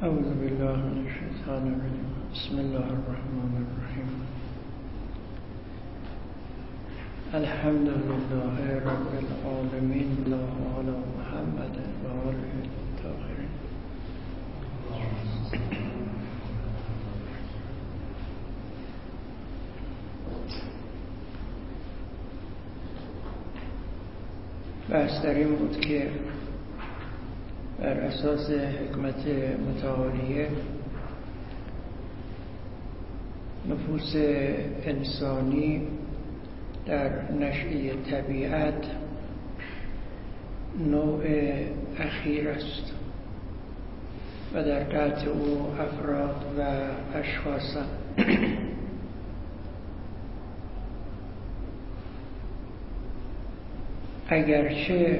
اعوذ بالله من الشیطان الرجیم. بسم الله الرحمن الرحیم. الحمد لله رب العالمین. الله علی محمد و آله الطاهرین. بحث در این بود که بر اساس حکمت متعالیه نفوس انسانی در نشأه طبیعت نوع اخیر است و در تحت او افراد و اشخاص اگرچه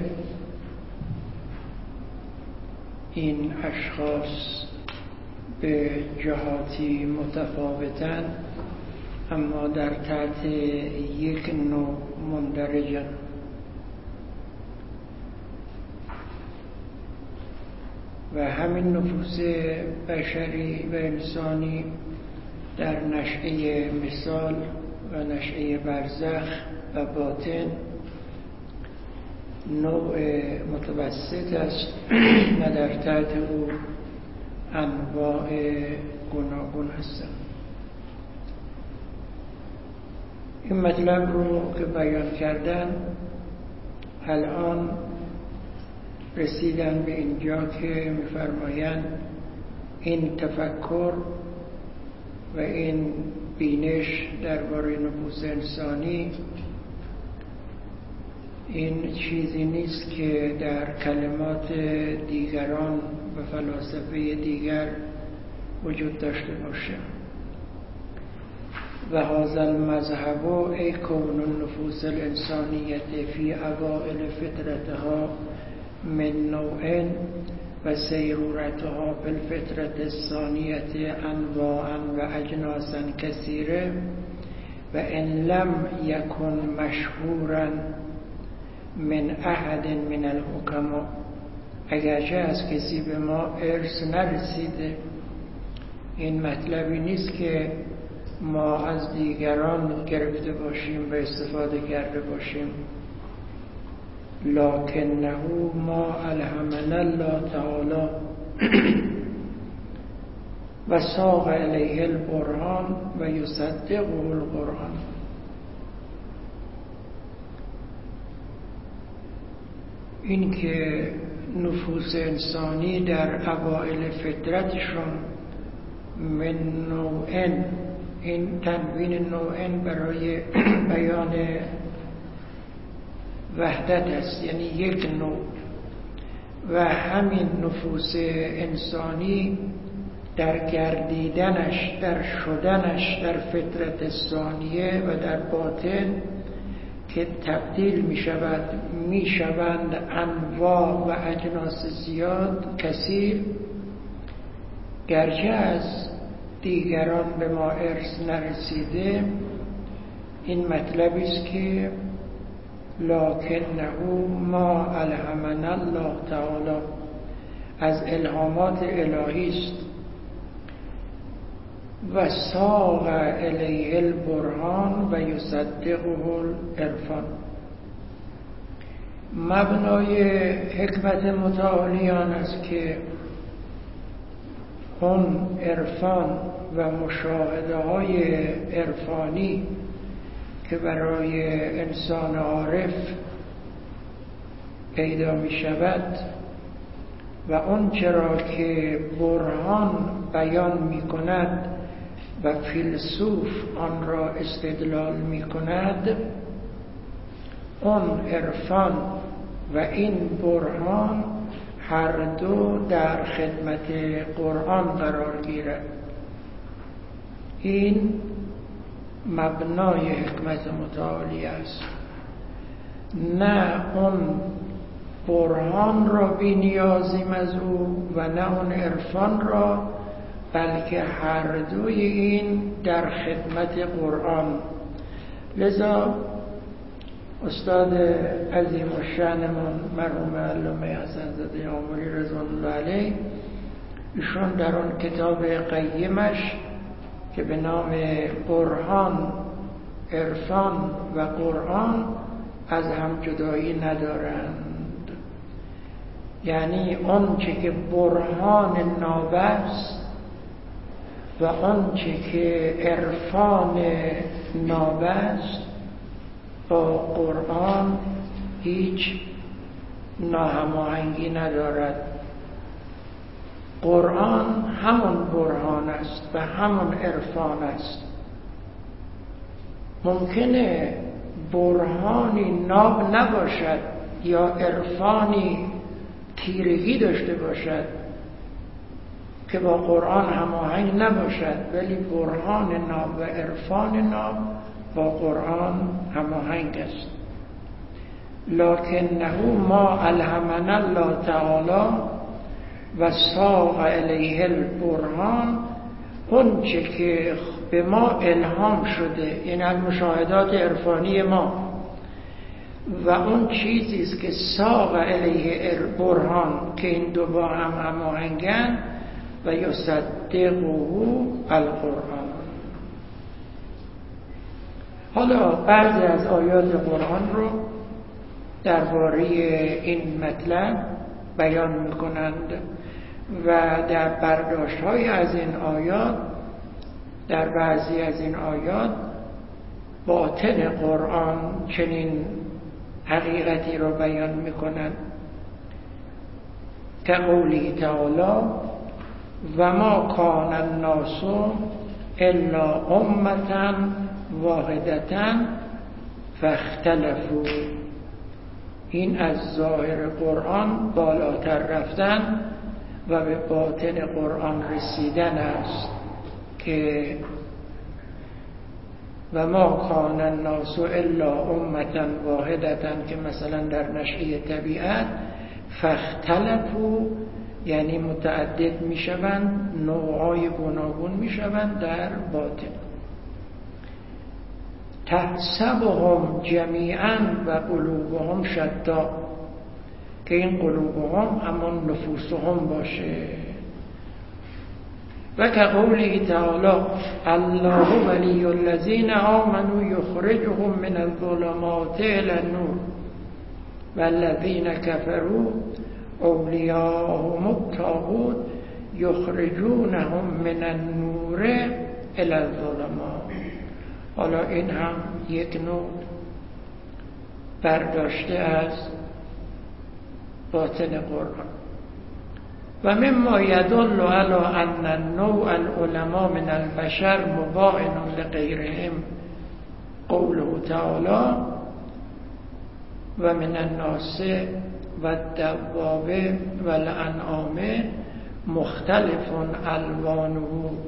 این اشخاص به جهاتی متفاوتن اما در تحت یک نوع مندرجن. و همین نفوس بشری و انسانی در نشأه مثال و نشأه برزخ و باطن نوع متوسط است و در تحت او انواع گوناگون هستند. این مطلب رو که بیان کردن الان رسیدن به اینجا که می‌فرمایند این تفکر و این بینش درباره نفوس انسانی این چیزی نیست که در کلمات دیگران و فلاسفه دیگر وجود داشته باشه. و هذا المذهب ای کون النفوس الانسانیت فی اوائل فطرتها من نوع و سیرورتها فی الفطرت الثانیت انواعا و اجناسا کثیره و ان لم یکن مشهورا من احد من الحکما. اگرچه از کسی به ما ارث نرسیده، این مطلبی نیست که ما از دیگران گرفته باشیم و استفاده کرده باشیم، لکنه ما الهمنا الله تعالی و ساق الیه البرهان و یصدقه القرآن. این که نفوس انسانی در اوائل فطرتشون من نوعن، این تنوین نوعن برای بیان وحدت است، یعنی یک نوع. و همین نفوس انسانی در گردیدنش، در شدنش در فطرت ثانیه و در باطن که تبدیل می شوند انواع و اجناس زیاد کثیر، گرچه از دیگران به ما ارث نرسیده، این مطلبی است که لکنه ما الهمنا الله تعالی، از الهامات الهی است. و ساق الیه البرهان و یصدقه العرفان. مبنای حکمت متعالیان است که اون عرفان و مشاهده های عرفانی که برای انسان عارف پیدا می شود و اون چرا که برهان بیان می کند و فیلسوف آن را استدلال می کند، اون عرفان و این برهان هر دو در خدمت قرآن قرار گیرد. این مبنای حکمت متعالی است. نه اون برهان را بی نیازیم از او و نه اون عرفان را، بلکه هر دوی این در خدمت قرآن. لذا استاد عظیم الشأنمون مرحوم علامه حسن زاده آملی رضوان الله علیه ایشون در اون کتاب قیمش که به نام برهان، عرفان و قرآن از هم جدایی ندارند. یعنی آنچه که برهان نابه است و آنچه که عرفان نابه است با قرآن هیچ ناهماهنگی ندارد. قرآن همون برهان است و همون عرفان است. ممکنه برهانی ناب نباشد یا عرفانی تیرگی داشته باشد که با قرآن هماهنگ نباشد، ولی برهان ناب و عرفان ناب با قرآن هماهنگ است. لکنه ما الهمنا الله تعالی و ساق الیه البرهان، اون چه که به ما الهام شده، این المشاهدات عرفانی ما، و اون چیزی است که ساق الیه البرهان که این دو با هم هماهنگن، و یصدقه القرآن. حالا بعضی از آیات قرآن رو درباره این مطلب بیان می‌کنند و در برداشت‌های از این آیات، در بعضی از این آیات باطن قرآن چنین حقیقتی رو بیان می‌کنند که قوله تعالی و ما کان الناس الا امة واحدة فاختلفوا. این از ظاهر قرآن بالاتر رفتن و به باطن قرآن رسیدن است که و ما کان الناس الا امة واحدة، که مثلا در نشأه طبیعت فاختلفوا یعنی متعدد میشوند، نوعای گوناگون میشوند در باطن. تحسبهم جمیعا و قلوبهم شتا، که این قلوبهم همان نفوسهم باشه. و که قوله تعالی الله ولی الذین آمنوا یخرجهم من الظلمات الی النور والذین کفروا اولیاءهم الطاغوت یخرجونهم من النور الی الظلمات. حالا این هم یک نوع برداشته از باطن قرآن. و مما یدل علی ان النوع العلماء من البشر مباین لغیرهم قوله تعالی و من الناس و الدواب و الانعام مختلف الوانه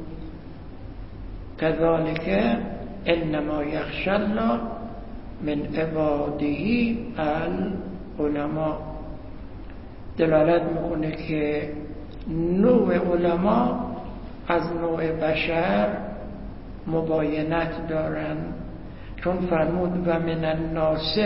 كذلك انما یخشی الله من عباده العلماء. دلالت میکنه که نوع علما از نوع بشر مباینت دارن، چون فرمود و من الناس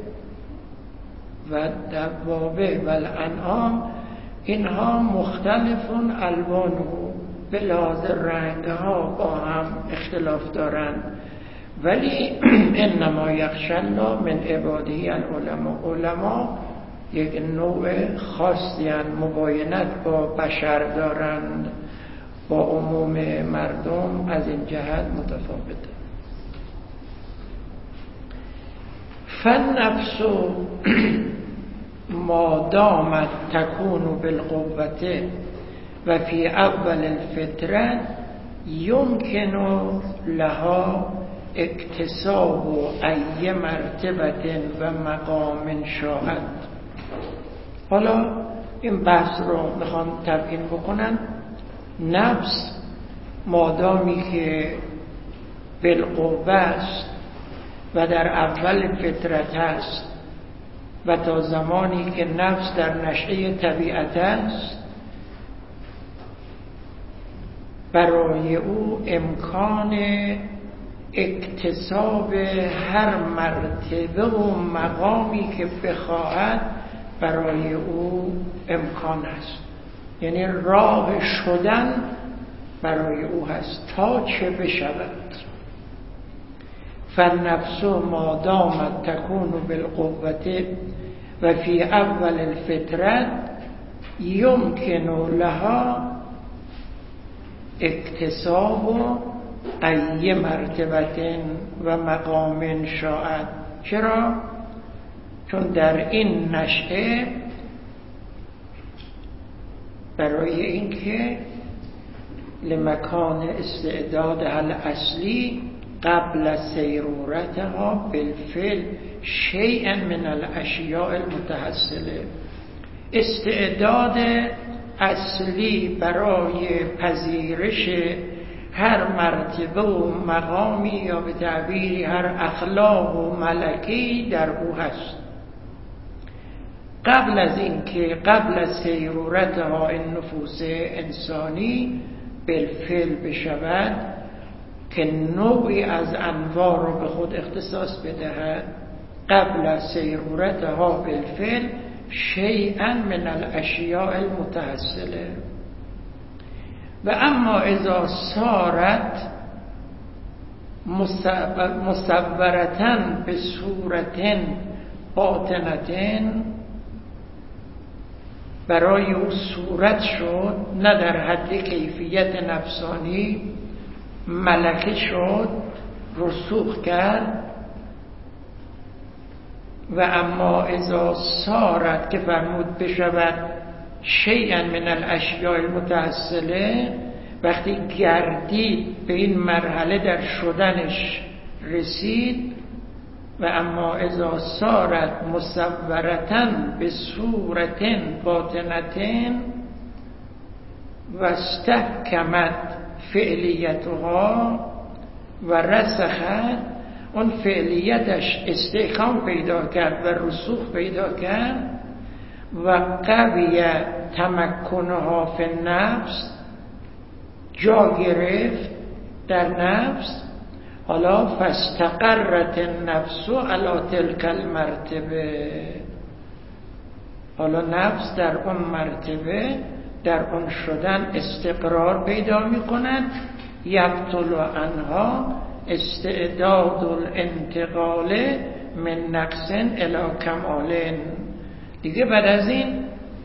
و دوابه و الانعام، اینها مختلفون الوانه، به لحاظ رنگ ها با هم اختلاف دارن، ولی انما یخشی الله من عباده العلماء. علما یک نوع خاصی مباینت با بشر دارند، با عموم مردم از این جهت متفاوته. فالنفس ما دامت تکون بالقوة و فی اول الفتره یمکن لها اکتساب ای مرتبه و مقام شاهد. حالا این بحث رو میخوام تبیین بکنن. نفس مادامی که بالقوه است و در اول فطرت است و تا زمانی که نفس در نشأه طبیعت است، برای او امکان اکتساب هر مرتبه و مقامی که بخواهد برای او امکان است. یعنی راه شدن برای او هست تا چه بشود. فالنفس ما دامت تکون بالقوة و فی اول الفطرت یمکن لها اکتساب ای مرتبة و مقام شاءت. چرا؟ چون در این نشأه برای اینکه لمکان استعدادها الاصلی قبل سیرورتها بالفعل شیئا من الاشیاء المتحصله، استعداد اصلی برای پذیرش هر مرتبه و مقامی یا به تعبیری هر اخلاق و ملکی در او هست. قبل از اینکه قبل از سیرورتها این نفوس انسانی بالفعل بشود که نوعی از انواع رو به خود اختصاص بدهد، قبل از سیرورتها بالفعل شیئا من الاشیاء المتحصله. و اما اذا صارت مصورتاً به صورت باطنتن، برای او صورت شد نه در حد کیفیت نفسانی، ملکه شد، رسوخ کرد. و اما اذا صارت که فرمود بشود شیئا من الاشیاء المتحصله، وقتی گردید به این مرحله در شدنش رسید. و اما اذا صارت مصورتاً به صورت باطنتن و استحکمت فعلیتها و رسخت، اون فعلیتش استحکام پیدا کرد و رسوخ پیدا کرد و قوی تمکنها فی النفس، جا گرفت در نفس. حالا فاستقرت النفس علی تلک المرتبه، حالا نفس در اون مرتبه در اون شدن استقرار پیدا می کند. یبطل عنها استعداد الانتقال من نقص الی کمال. دیگه بعد از این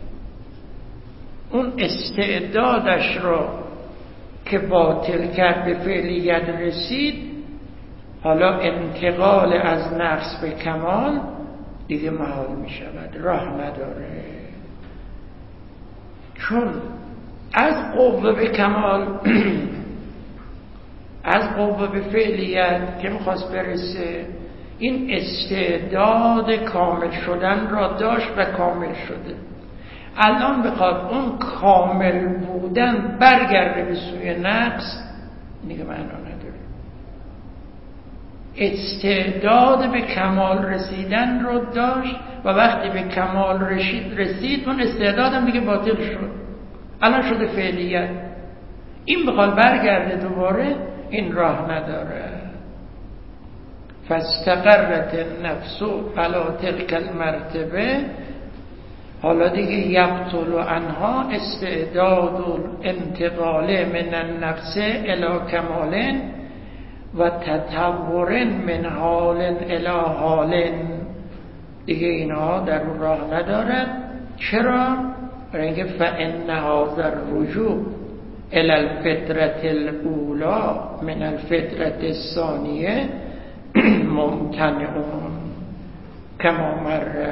اون استعدادش رو که باطل کرد به فعلیت رسید، حالا انتقال از نقص به کمال دیگه محال می شود، راه نداره. چون از قوه به کمال از قوه به فعلیت که میخواست برسه، این استعداد کامل شدن را داشت و کامل شده. الان بخواد اون کامل بودن برگرده به سوی نقص، دیگه معنا نداره. استعداد به کمال رسیدن رو داشت و وقتی به کمال رسید اون استعدادم دیگه باطل شد، الان شده فعلیت. این بخواد برگرده دوباره این راه نداره. فاستقرت النفس علی تلک المرتبه، حالا دیگه یبطل عنها استعداد الانتقال من النقص الی کمال و تطور من حال الی حال. دیگه اینها در اون راه ندارد. چرا؟ برای اینکه فإن هذا الرجوع الی الفطرة الاولی من الفطرة الثانیه ممتنع کما مر.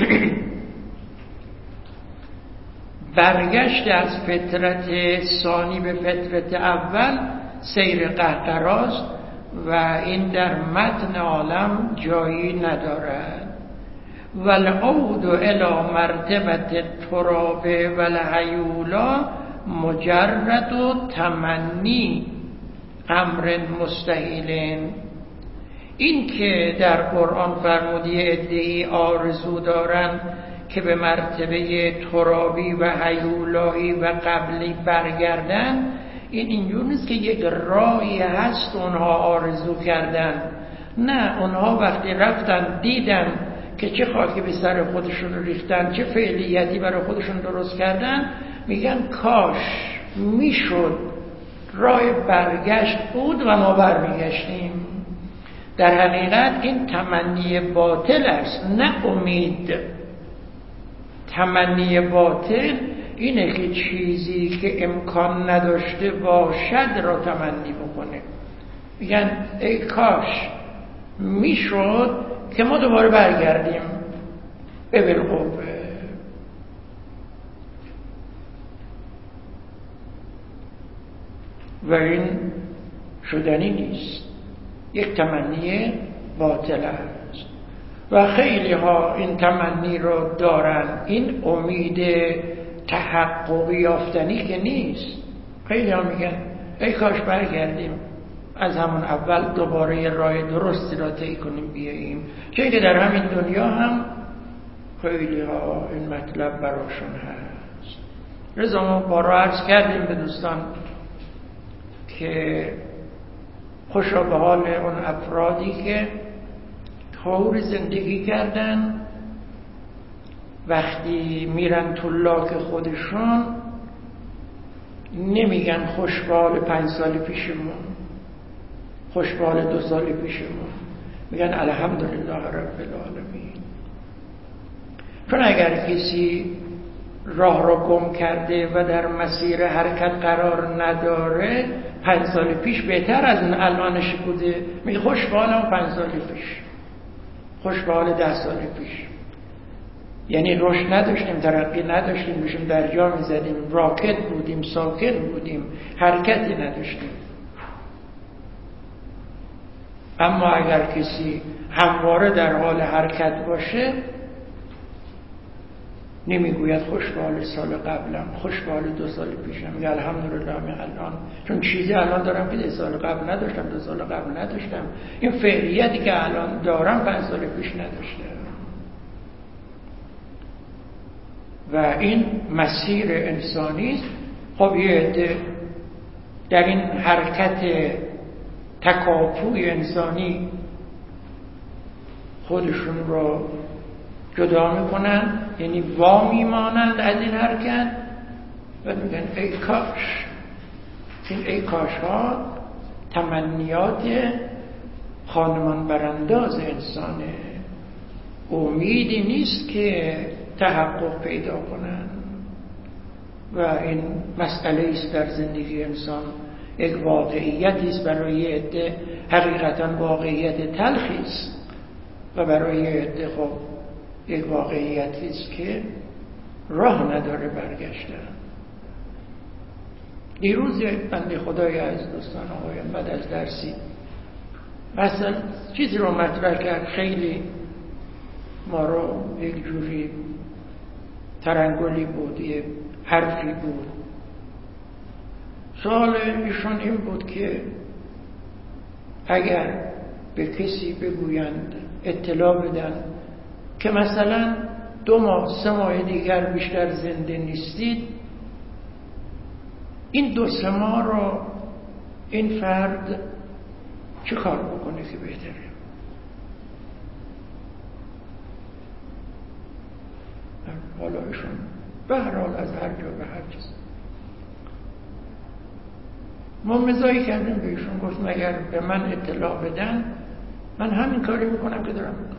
برگشت از فطرت ثانی به فطرت اول سیر قهقراست و این در متن عالم جایی ندارد. والعود الی مرتبه التراب والهیولا مجرد تمنی امر مستحیل. این که در قرآن فرمودی عده‌ای آرزو دارن که به مرتبه ترابی و هیولایی و قبلی برگردن، این اینجور نیست که یک راهی هست اونها آرزو کردن. نه، اونها وقتی رفتن دیدن که چه خاکی به سر خودشون ریختن، چه فعلیتی برای خودشون درست کردن، میگن کاش میشد راه برگشت بود و ما برمیگشتیم. در حقیقت این تمنی باطل است، نه امید. تمنی باطل اینه که چیزی که امکان نداشته باشد را تمنی بکنه. میگن ای کاش میشد که ما دوباره برگردیم به بالقوه. و این شدنی نیست، یک تمنی باطل است و خیلی ها این تمنی رو دارن. این امید تحقق یافتنی که نیست. خیلی ها میگن ای کاش برگردیم از همون اول دوباره یه راه درستی را طی کنیم بیاییم. چون که در همین دنیا هم خیلی ها این مطلب براشون هست. رضا ما بارها عرض کردیم به دوستان که خوشا به حال اون افرادی که طور زندگی کردن وقتی میرن تو لاک خودشون نمیگن خوش به حال 5 سال پیشمون، خوش به حال 2 سال پیشمون، میگن الحمدلله رب العالمین. چون اگر کسی راه را گم کرده و در مسیر حرکت قرار نداره 5 سال پیش بهتر از اون الانش بوده، میگه خوش به حال 5 سال پیش، خوش به حال 10 سال پیش. یعنی رشد نداشتیم، ترقی نداشتیم، بشیم در جا میزدیم، راکت بودیم، ساکن بودیم، حرکتی نداشتیم. اما اگر کسی همواره در حال حرکت باشه نمیگوید خوش به حال سال قبلم، خوش به حال 2 سال پیشم، میگه الحمدلله الان، چون چیزی الان دارم که 2 سال قبل نداشتم، 2 سال قبل نداشتم. این فعلیتی که الان دارم 5 سال پیش نداشتم. و این مسیر انسانی است. خب یه عده در این حرکت تکاپوی انسانی خودشون رو جدا میکنن، یعنی وا میمانند از این حرکت و میگن ای کاش. این ای کاش ها تمنیات خانمان برانداز انسانه، امیدی نیست که تحقق پیدا کنن. و این مسئله است در زندگی انسان، یک واقعیتی است برای عده، حقیقتا واقعیت تلخی است و برای عده خب یک واقعیتی است که راه نداره برگشتن. دیروز یک بنده خدای از دوستان آقایان بعد از درسی مثلا چیزی رو مطرح کرد، خیلی ما رو یک جوری ترنگلی بود، یک حرفی بود. سوال ایشون این بود که اگر به کسی بگویند، اطلاع بدن که مثلا 2 ماه 3 ماه دیگر بیشتر زنده نیستید، این 2-3 ماه رو این فرد چه کار بکنه که بهتره؟ حالا ایشون به هر حال از هر جا به هر چیز ما مزاحی کردیم به ایشون، گفتم اگر به من اطلاع بدن من همین کاری میکنم که دارم میکنم.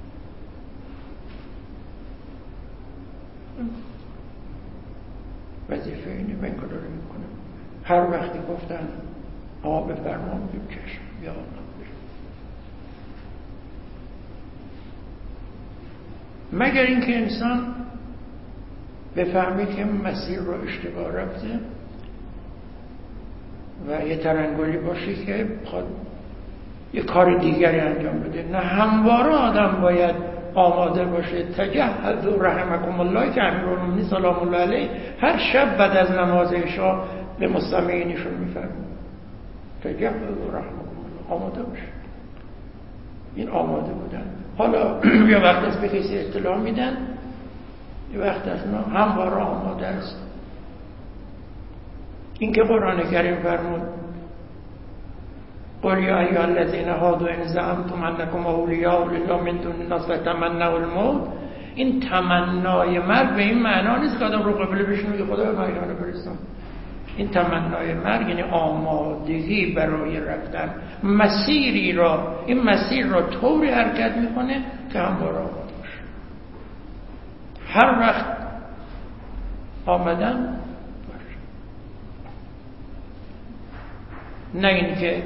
وظیفه اینه من کار دارم میکنم. هر وقتی گفتن آقا بفرما میگیم چشم یا آقا. مگر اینکه انسان بفهمه که مسیر رو اشتباه رفته و یه ترنگلی باشه که بخواد یه کار دیگری انجام بده. نه، همواره آدم باید آماده باشه. تجهزوا رحمکم الله که امیرالمومنین سلام الله علیه هر شب بعد از نماز عشا به مستمعینشون میفرمود تجهزوا رحمکم الله، آماده باشه. این آماده بودن. حالا یه وقت از به کسی اطلاع میدن، یه وقت از نه همواره آماده است. این که قرآن کریم فرمود قل یا ایها الذین هادوا ان زعمتم انکم اولیاء لله من دون الناس فتمنوا الموت این تمنای مرگ به این معنا نیست که آدم رو قبله بشینه که خدا من ایرانو برسم. این تمنای مرگ یعنی آمادگی برای رفتن مسیری را، این مسیر را طوری حرکت میکنه که همواره آماده باشه. هر وقت آمدن باشه، نه اینکه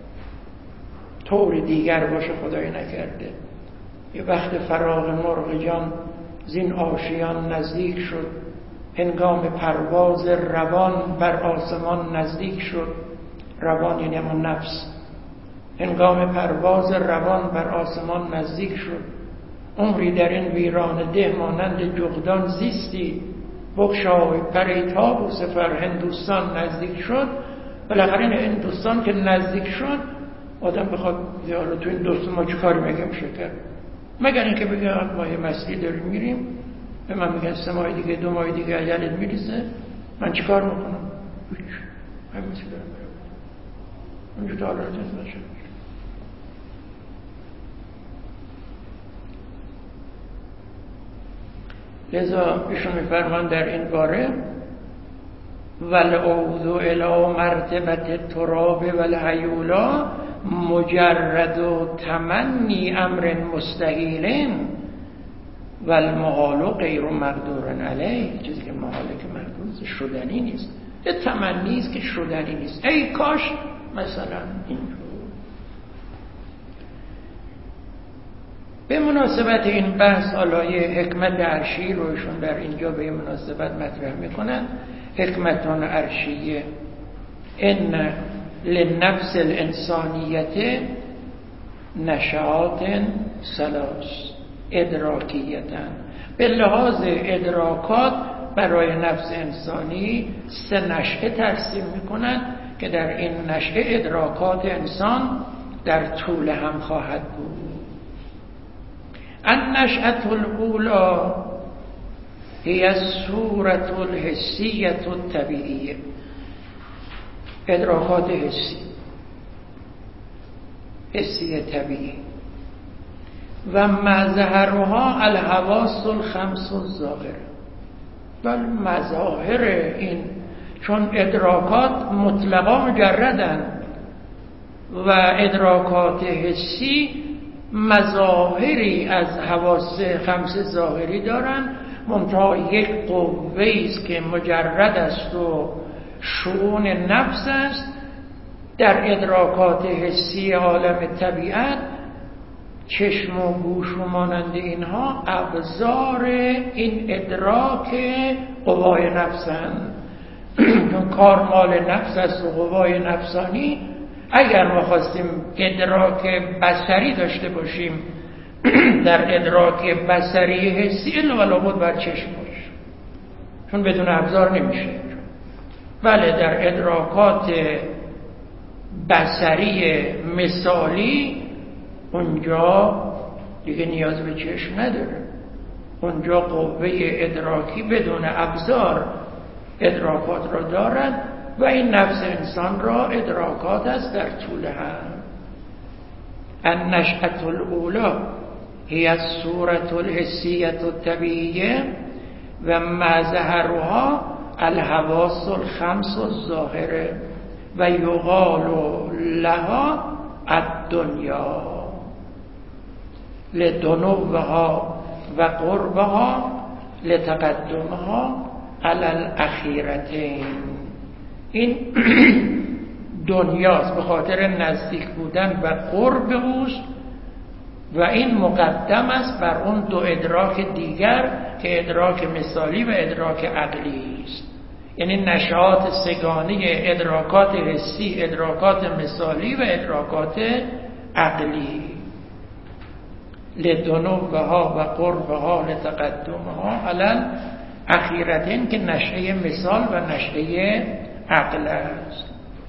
طور دیگر باشه خدای نکرده یه وقت فراغ مرغ جان زین آشیان نزدیک شد، هنگام پرواز روان بر آسمان نزدیک شد. روان یعنی همون نفس. هنگام پرواز روان بر آسمان نزدیک شد، عمری در این ویران ده مانند جغدان زیستی، بگشای پری طاووس فر هندوستان نزدیک شد. بالاخره این هندوستان که نزدیک شد آدم بخواد حالا تو این دوست ما چه کاری میشه کرد؟ مگر اینکه بگم ما یه مسیری داریم میریم، به من میگن 3 ماه دیگه 2 ماه دیگه اجلت میرسه، من چی کار میکنم؟ هیچ، همین چی دارم برم اونجا تا حالا رجز نشد. لذا ایشون میفرمان در این باره والعود الى مرتبت تراب والهیولا مجرد و تمنی امر مستحیل والمحال غیر مقدور علیه. چیزی که محاله که مقدور شدنی نیست، یه تمنی است که شدنی نیست. ای کاش مثلا اینجور. به مناسبت این بحث علایه حکمت عرشی رو ایشون در اینجا به مناسبت مطرح میکنن. حکمتان عرشیه ان للنفس الانسانیت نشعات 3 ادراکیتن. به لحاظ ادراکات برای نفس انسانی 3 نشأه ترسیم میکنن که در این نشأه ادراکات انسان در طول هم خواهد بود. النشأة الاولی هی الصورة الحسیة الطبیعیه. ادراکات حسی طبیعی و مظهرها الحواس الخمس الظاهره. بل مظاهر این، چون ادراکات مطلقا مجردن و ادراکات حسی مظاهری از حواس خمس ظاهری دارن، منتها یک قوه‌ای است که مجرد است و شؤون نفس است. در ادراکات حسی عالم طبیعت چشم و گوش و مانند اینها ابزار این ادراک قوای نفسند. چون کار مال نفس است و قوای نفسانی، اگر ما خواستیم ادراک بصری داشته باشیم در ادراک بصری حسی الا ولا بود بر چشم باشه، چون بدون ابزار نمیشه. بله در ادراکات بصری مثالی اونجا دیگه نیاز به چشم نداره، اونجا قوه ادراکی بدون ابزار ادراکات را دارد و این نفس انسان را ادراکات است در طول هم. النشأة الاولی هی الصورة الحسیة الطبیعیه و مظهرها الحواس الخمس الظاهره و یقال لها الدنیا لدنوها و قربها لتقدمها علی الاخیرتین. این دنیاست به خاطر نزدیک بودن و قرب اوست و این مقدم است بر اون 2 ادراک دیگر که ادراک مثالی و ادراک عقلی است. یعنی نشأات 3گانه ادراکات حسی، ادراکات مثالی و ادراکات عقلی. لدنوها و قربها لتقدمها علی الاخیرتین که نشأه مثال و نشأه عقل است.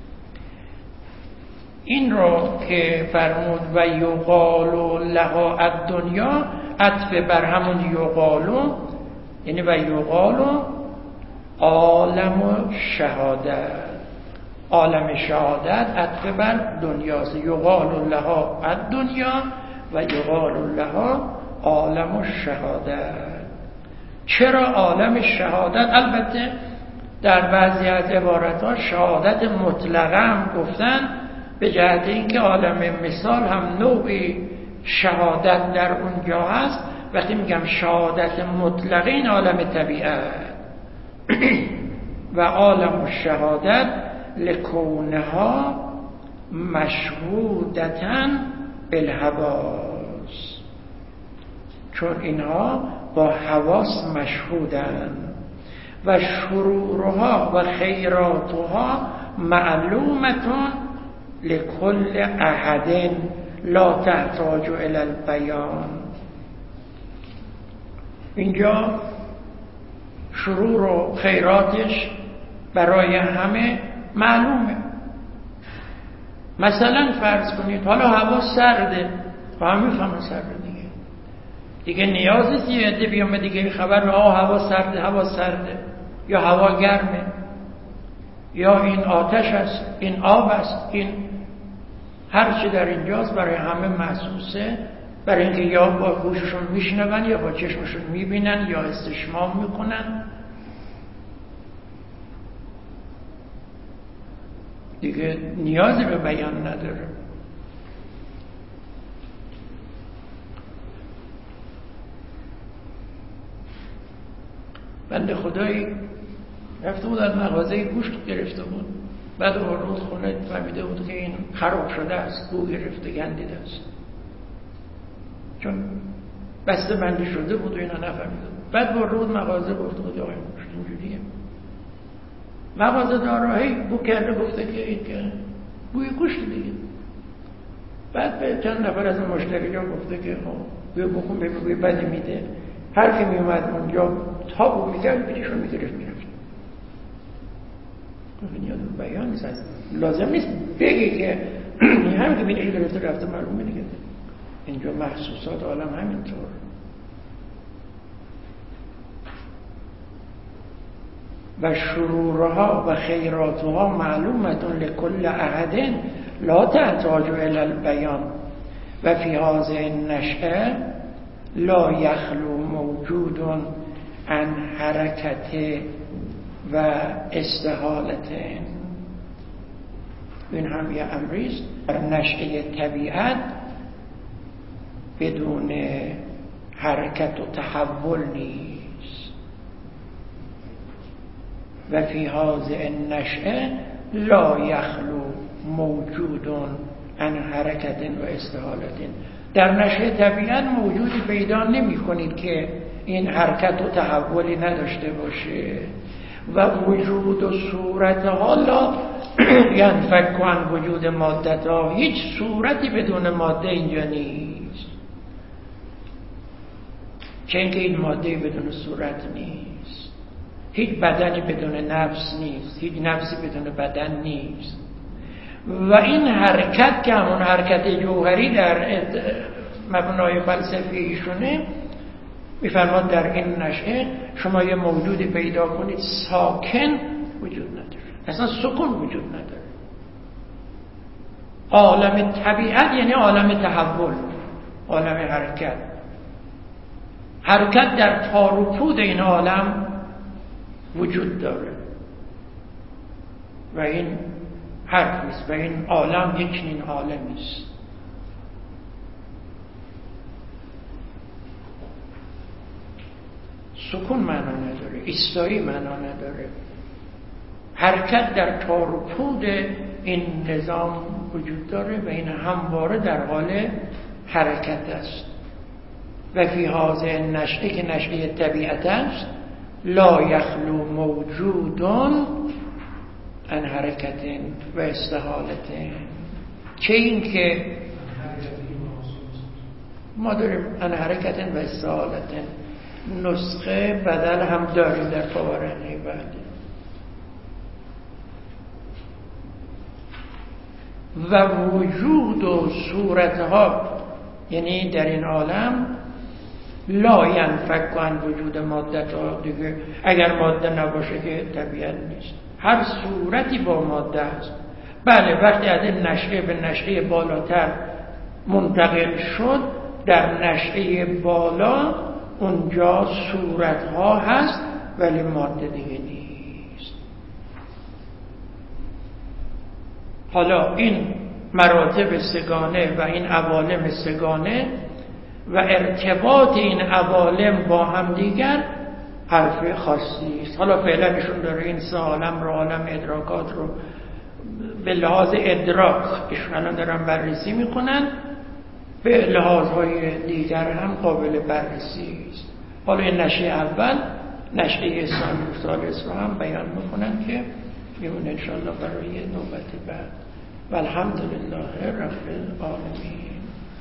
این رو که فرمود و یقال لها الدنیا عطف بر همون یقالو، یعنی و یقالو عالم شهادت، عالم شهادت عطف بر دنیاست. یقال لها الدنیا و یقال لها عالم الشهادت. چرا عالم شهادت؟ البته در بعضی از عبارت‌ها شهادت مطلقه هم گفتن، به جهت اینکه عالم مثال هم نوعی شهادت در اونجا هست. وقتی میگم شهادت مطلقه، این عالم طبیعت و عالم الشهادت لکونها مشهودتاً بالحواس، چون اینها با حواس مشهودن. و شرورها و خیراتها معلومتون لکل احد لا تحتاج الی البیان. اینجا شرور و خیراتش برای همه معلومه. مثلا فرض کنید حالا هوا سرده، همه میفهمن سرده دیگه نیازی زیاده بیام دیگه خبر هوا سرده، هوا سرده، یا هوا گرمه، یا این آتش است، این آب است، این هر چی در اینجاست برای همه محسوسه، برای اینکه یا با گوششون میشنون یا با چشمشون میبینن یا استشمام میکنن. دیگه نیازی به بیان نداره. بنده خدایی رفته بود از مغازه گوشت گرفته بود، بعد آورد خونه، فهمیده بود که این خراب شده است، بو گرفته، گندیده است، چون بسته بندی شده بود و اینا نفهمیده بود. بعد برده بود مغازه، گفته بود آقای گوشت اینجوریه. مغازه دارا هی بو کرده، گفته که این که بوی گوشت دیگه. بعد به چند نفر از مشتری‌ها گفته که بوی بخون بوی بدی میده. هر کی میومد اونجا تا بو میکرد پیششون میگرفت میرفت. بنیاد بیان نیست، لازم نیست بگی که همین که بینش گرفته رفته معلومه دیگه. اینجا محسوسات عالم همینطور. و شرورها و خیراتها معلومتون لکل احد لا تحتاج الی البیان و فی هذه النشأه لا یخلو موجود عن حرکت و استحالت. این هم یه امریست. در نشأه طبیعت بدون حرکت و تحول نیست. و فی هذه النشأه لا یخلو موجود عن حرکت و استحالت. در نشأه طبیعت موجودی پیدا نمی کنید که این حرکت و تحولی نداشته باشه. و وجود و صورت حالا ینفک عن وجود مادتها، هیچ صورتی بدون ماده اینجا نیست، چه اینکه این ماده بدون صورت نیست. هیچ بدنی بدون نفس نیست، هیچ نفسی بدون بدن نیست. و این حرکت که همون حرکت جوهری در مبنای فلسفی ایشونه، میفرماد در این نشأه شما یه موجودی پیدا کنید ساکن وجود نداره، اصلا سکون وجود نداره. عالم طبیعت یعنی عالم تحول، عالم حرکت. حرکت در تار و پود این عالم وجود داره و این حرف نیست و این عالم یک چنین عالمی است. سکون معنا نداره، ایستایی معنا نداره. حرکت در تار و پود این نظام وجود داره و این همواره در حال حرکت است. و فی هذه النشأه که نشأه طبیعت است، لا یخلو موجود عن حرکت و استحالت. چه این که ما داریم عن حرکت و استحالت، نسخه بدل هم داریم در طبرانی. بعد و وجود و صورتها یعنی در این عالم لا ینفک عن وجود مادتها. دیگه اگر ماده نباشه که طبیعت نیست، هر صورتی با ماده است. بله وقتی از این نشأه به نشأه بالاتر منتقل شد در نشأه بالا اونجا صورتها هست ولی ماده دیگه نیست. حالا این مراتب سگانه و این عوالم سگانه و ارتباط این عوالم با هم دیگر حرف خاصی است. حالا فعلا ایشون داره این سه عالم رو، عالم ادراکات رو به لحاظ ادراک ایشون الان دارن بررسی میکنن، به لحاظهای دیگر هم قابل بررسی است. حالا این نشأه اول، نشأه ثانی و ثالث رو هم بیان میکنن که میمونه انشاءالله برای نوبت بعد. والحمدلله رب العالمین.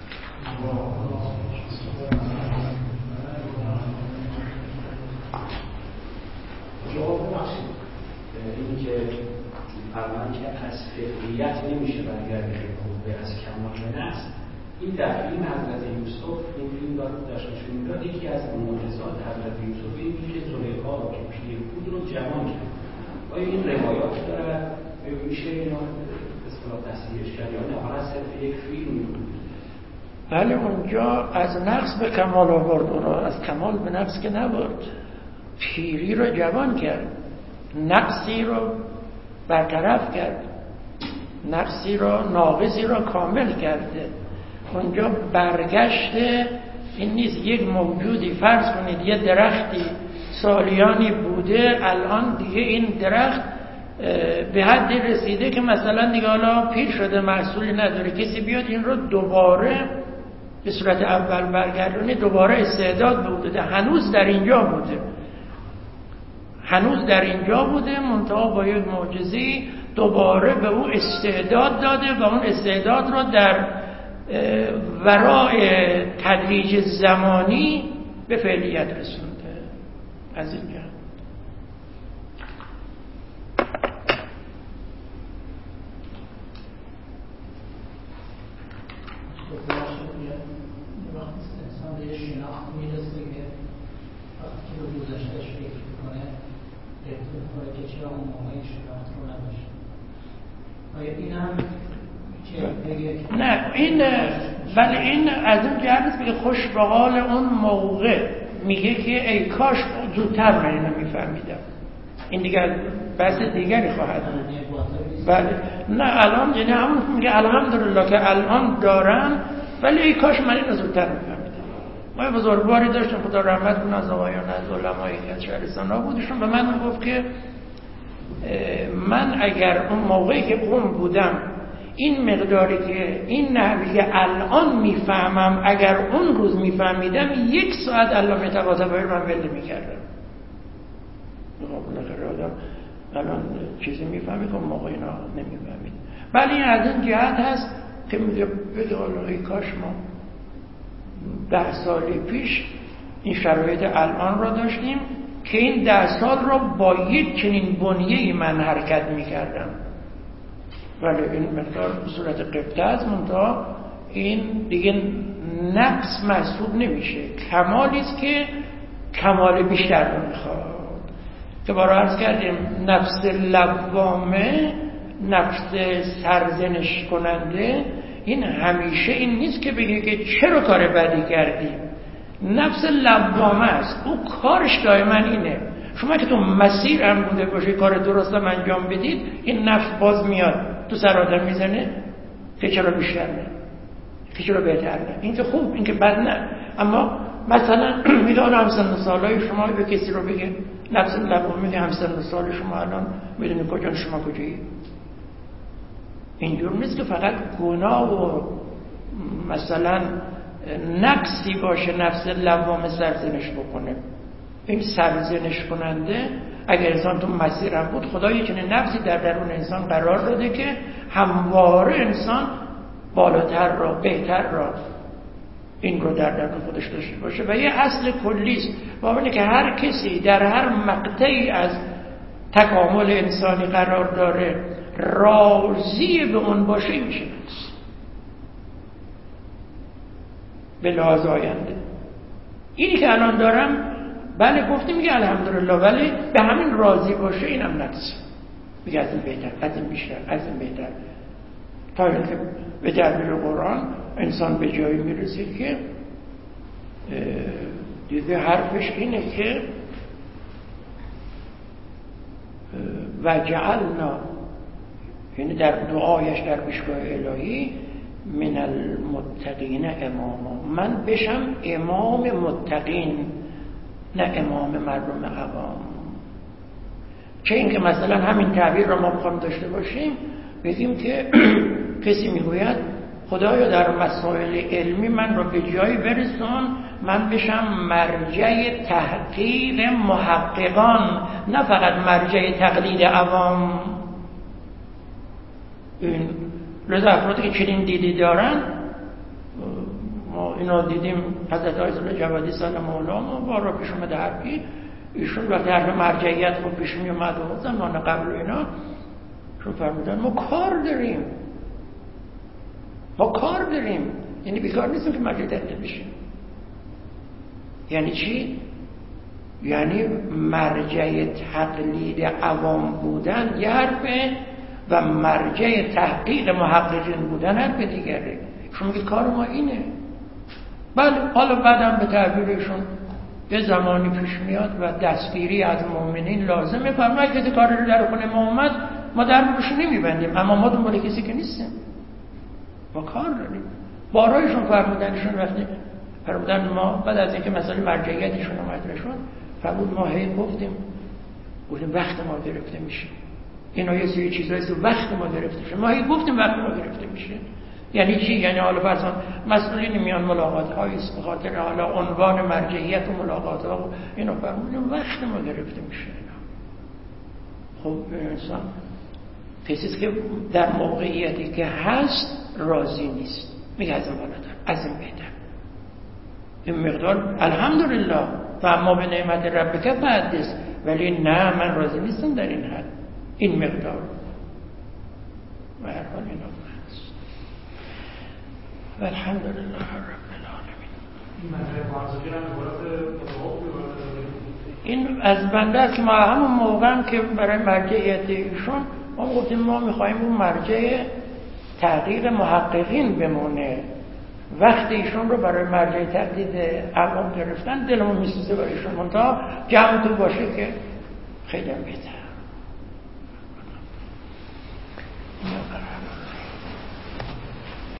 جواب بخشید این که فرمان که از فعلیت نمیشه برگرده به از کمال به نفس، این در فیلم حضرت یوسف این فیلم داشت نشون میداد یکی از معجزات حضرت یوسف این که زلیخا رو که پیر بود رو جوان کرد. آیا این روایات داره میشه اینا اصطلاح تصحیحش کرد یا نه فقط صرف یک فیلم بود؟ بله اونجا از نقص به کمال آورد، او را از کمال به نقص که نبرد، پیری رو جوان کرد، نقصی رو برطرف کرد، نقصی رو ناقصی رو کامل کرده. اونجا برگشته این نیست یک موجودی فرض کنید یه درختی سالیانی بوده الان دیگه این درخت به حدی رسیده که مثلا دیگه حالا پیر شده محصولی نداره، کسی بیاد این رو دوباره به صورت اول برگردونه دوباره استعداد بوده، هنوز در اینجا بوده، هنوز در اینجا بوده، منتها با یک معجزه‌ای دوباره به او استعداد داده و اون استعداد را در ورای تدریج زمانی به فعلیت رسونده. از اینجا نه این بله این از اون جهت که خوش به حال اون موقع میگه که ای کاش زودتر من اینو میفهمیدم، این دیگر بحث دیگری خواهد بود. بله نه الان یعنی همون میگه الحمدلله که الان دارم ولی ای کاش من اینو زودتر میفهمیدم. ما بزرگواری داشتیم خدا رحمت کنه از آقایان از علمای از شهرستان ها بودشون به من میگفت که من اگر اون موقعی که قم بودم این مقداری که این نحوی که الان میفهمم اگر اون روز میفهمیدم 1 ساعت علامه طباطبایی رو من ول میکردم. بالاخره آدم الان چیزی میفهمی که اون موقع اینا نمیفهمید. بله این از این جهت هست که میگه بگه ای کاش ما 10 سالی پیش این شرایط الان را داشتیم که این 10 سال را با یک چنین بنیه‌ای من حرکت میکردم. ولی این مقدار صورت قبطه است، منتها این دیگه نقص محسوب نمیشه، کمالی است که کمال بیشتر رو میخواد. که بارا عرض کردیم نفس لوامه، نفس سرزنش کننده، این همیشه این نیست که بگه که چرا کار بدی کردی. نفس لوامه است، او کارش دائما اینه. شما که تو مسیر هم بوده باشه کار درست هم انجام بدید، این نفس باز میاد تو سر آدم میزنه که چرا بیشتر نه، که چرا بهتر نه. این که خوب، این که بد نه. اما مثلا میدونه همسن سالای شما به کسی رو بگه نفس لوامه میگه همسن سال شما الان میدونی کجا، شما کجایی. اینجور نیست که فقط گناه و مثلا نقصی باشه نفس لوامه سرزنش بکنه. این سرزنش کننده اگر انسان تو مسیر هم بود، خدا یه چنین نفسی در درون انسان قرار داده که همواره انسان بالاتر را، بهتر را، این رو در درون خودش داشته باشه و یه اصل کلیست. باید که هر کسی در هر مقطعی از تکامل انسانی قرار داره راضی به اون باشه میشه به لحاظ آینده. اینی که الان دارم بله گفتیم میگه الحمدلله، ولی به همین راضی باشه اینم نقص. میگه از این بهتر، از این بیشتر، از این بهتر، تا اینکه به تعبیر قرآن انسان به جایی میرسه که دیگه حرفش اینه که وجعلنا، یعنی در دعایش در پیشگاه الهی، من المتقین اماما، من بشم امام متقین نه امام مردم عوام. چه اینکه مثلا همین تعبیر را ما بخوام داشته باشیم، بگیم که کسی میگوید خدایا در مسائل علمی من را به جایی برسون من بشم مرجع تحقیق محققان، نه فقط مرجع تقلید عوام. این لذا افرادی که چنین دیدی دارن، ما اینا دیدیم حضرت آیت الله جوادی سلام الله ما بارا پیش اومده حرفی ایشون وقتی حرف مرجعیت خود پیش می اومد و زمان قبل اینا شون فرمودن ما کار داریم، یعنی بیکار نیستیم که مرجع تقلید بشیم. یعنی چی؟ یعنی مرجع تقلید عوام بودن یه حرفه و مرجع تحقیق محققین بودن حرف دیگره. شما میگید کار ما اینه. بله، حالا بعدم به تعبیرشون یه زمانی پیش میاد و دستگیری از مؤمنین لازمه. فرماید کسی کار رو در خونه ما اومد ما درمونشو نمیبندیم، اما ما دنبال کسی که نیستیم، ما کار داریم. بارایشون فرمودنشون وقتی فرمودن ما بعد از اینکه مسئله مرجعیتشون اومد رشون فرمود ما هی گفتیم وقت ما گرفته میشه، اینا یه سری چیزایی تو وقت ما گرفته میشه، ما هی گفتیم وقت ما گرفته میشه. یعنی چی؟ یعنی حالا فرضاً مسئولین میان ملاقات های است به خاطر حالا عنوان مرجعیت و ملاقات ها و اینا فرمودن وقت ما گرفته میشه. خب انسان کسی که در موقعیتی که هست راضی نیست، میگه از این بالاتر، از این بهتر، این مقدار الحمدلله و اما به نعمت ربک فحدث، ولی نه من راضی نیستم در این حد، این مقدار. و هر حال اینا هست. و الحمدلله رب العالمین. این از بنده است که ما همون موقع که برای مرجعیت ایشون ما گفتیم ما میخواییم اون مرجع تحقیق محققین بمونه. وقتی ایشون رو برای مرجع تقلید عوام گرفتن دلمون میسوزه برایشون، منتها جمع تو باشه که خیلی هم بهتر.